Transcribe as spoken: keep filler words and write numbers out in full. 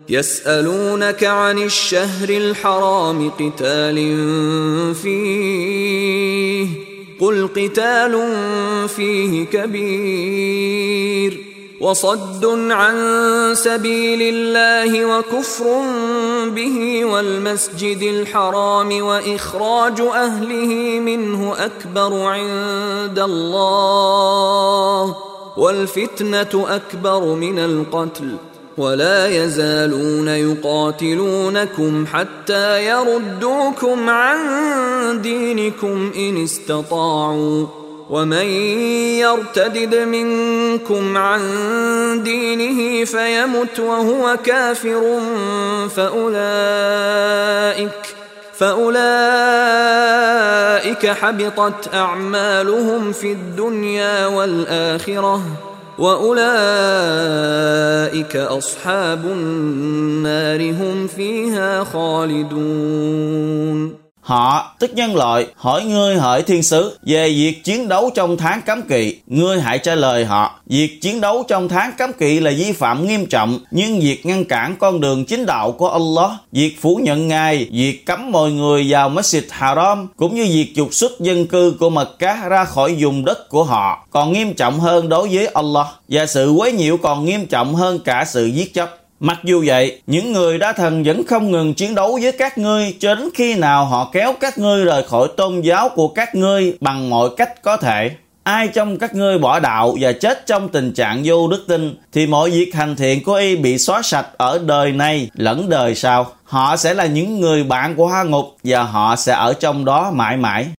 يسألونك عن الشهر الحرام قتال فيه قل قتال فيه كبير وصد عن سبيل الله وكفر به والمسجد الحرام وإخراج أهله منه أكبر عند الله والفتنة أكبر من القتل ولا يزالون يقاتلونكم حتى يردوكم عن دينكم إن استطاعوا ومن يرتدد منكم عن دينه فيمت وهو كافر فأولئك فأولئك حبطت أعمالهم في الدنيا والآخرة وأولئك أصحاب النار هم فيها خالدون. Họ, tức nhân loại, hỏi ngươi hỡi thiên sứ về việc chiến đấu trong tháng cấm kỵ. Ngươi hãy trả lời họ, việc chiến đấu trong tháng cấm kỵ là vi phạm nghiêm trọng, nhưng việc ngăn cản con đường chính đạo của Allah, việc phủ nhận Ngài, việc cấm mọi người vào Masjid Haram, cũng như việc trục xuất dân cư của Mecca ra khỏi vùng đất của họ, còn nghiêm trọng hơn đối với Allah, và sự quấy nhiễu còn nghiêm trọng hơn cả sự giết chóc. Mặc dù vậy, những người đã thần vẫn không ngừng chiến đấu với các ngươi cho đến khi nào họ kéo các ngươi rời khỏi tôn giáo của các ngươi bằng mọi cách có thể. Ai trong các ngươi bỏ đạo và chết trong tình trạng vô đức tin, thì mọi việc hành thiện của y bị xóa sạch ở đời này lẫn đời sau. Họ sẽ là những người bạn của hỏa ngục và họ sẽ ở trong đó mãi mãi.